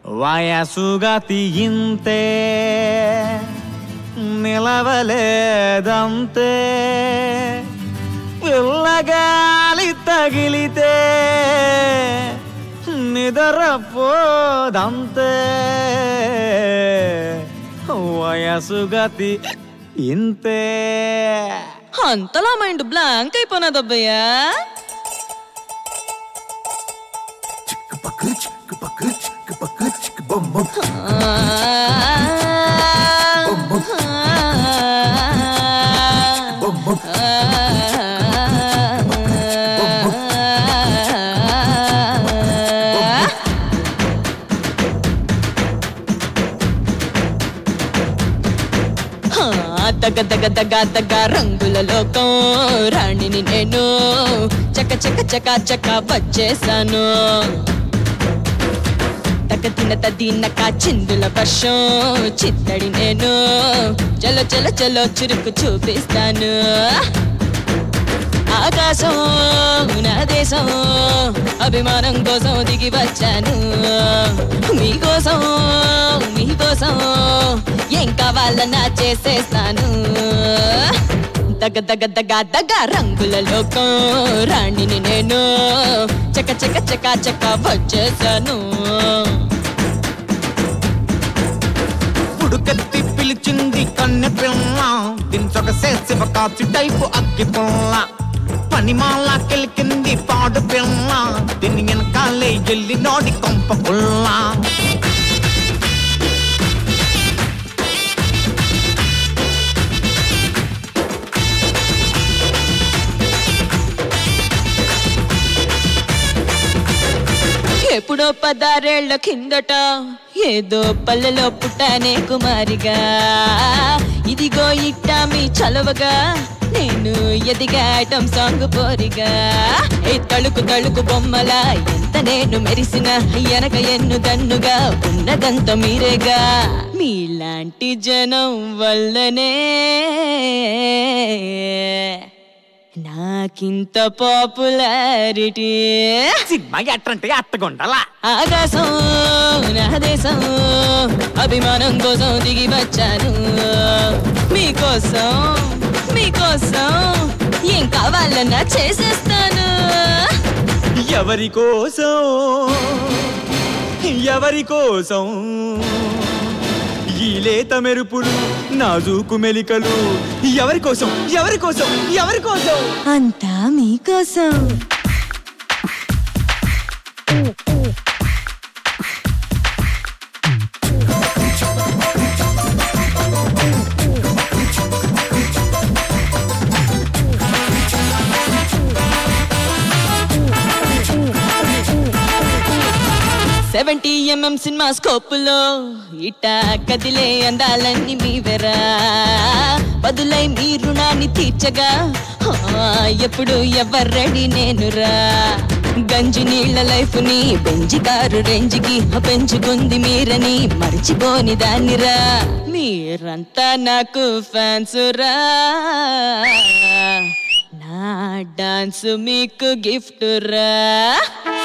వయసుగతి ఇంతే నిలవలేదంతే పిల్లగాలి తగిలితే నిద్రపోదంతే వయసుగతి ఇంతే. అంతలా మైండ్ బ్లాంక్ అయిపోయినదబ్బయ్యా. దగ దగ దగ దగ రంగుల లోకం రాణిని నేను చక చక చక చక వచ్చేసాను. తక తినత దీనక చిందుల వర్షం చిత్తడి నేను చలో చలో చలో చురుకు చూపిస్తాను. ఆకాశం నా దేశం అభిమానం కోసం దిగి వచ్చాను. మీకోసం మీకోసం ఏం కావాలన్నా చేసేస్తాను. దగ దగ దగ దగ రంగుల లోకం రాణిని నేను చక చక చక చక వచ్చేసాను. పుడుకెత్తి పిలిచింది కన్నె పిల్ల దించొక శివ కాచి టైపు అగ్గి పుల్ల పనిమాల కెలికింది పాడు పిల్ల దీని వెనకాలే ఎల్లి నోడి కొంప పుల్ల. ఎప్పుడో 16 ఏళ్ల కిందట ఏదో పల్లెలో పుట్టానే కుమారిగా. ఇదిగో ఇట్టా మీ చలవగా నేను ఎదిగా ఐటమ్ సాంగ్ పోరిగా. ఏ తళుకు తళుకు బొమ్మల ఎంత నేను మెరిసిన ఎనక ఎన్ను దన్నుగా ఉన్నదంత మీరేగా. మీలాంటి జనం వల్లనే నాకింత పాపులారిటీ. సినిమా ఎట్టంటే అట్టగుండాలా. ఆకాశం నా దేశం అభిమానం కోసం దిగి వచ్చాను. మీకోసం మీకోసం ఏం కావాలన్నా చేసేస్తాను. ఎవరి కోసం ఎవరి కోసం ఈ లేత మెరుపులు నాజూకు మెలికలు ఎవరి కోసం ఎవరి కోసం ఎవరి కోసం అంతా మీకోసం. సినిమా స్కోపులో ఇట్టా కదిలే అందాలన్నీ మీవెరా. బదులై మీ రుణాన్ని తీర్చగా ఎప్పుడు ఎవర్రెడీ నేనురా. గంజి నీళ్ల లైఫ్ ని బెంజి కారు రేంజికి పెంచుకుంది మీరని మర్చిపోని దానిరా. మీరంతా నాకు ఫ్యాన్స్ రా. నా డాన్స్ మీకు గిఫ్ట్ రా.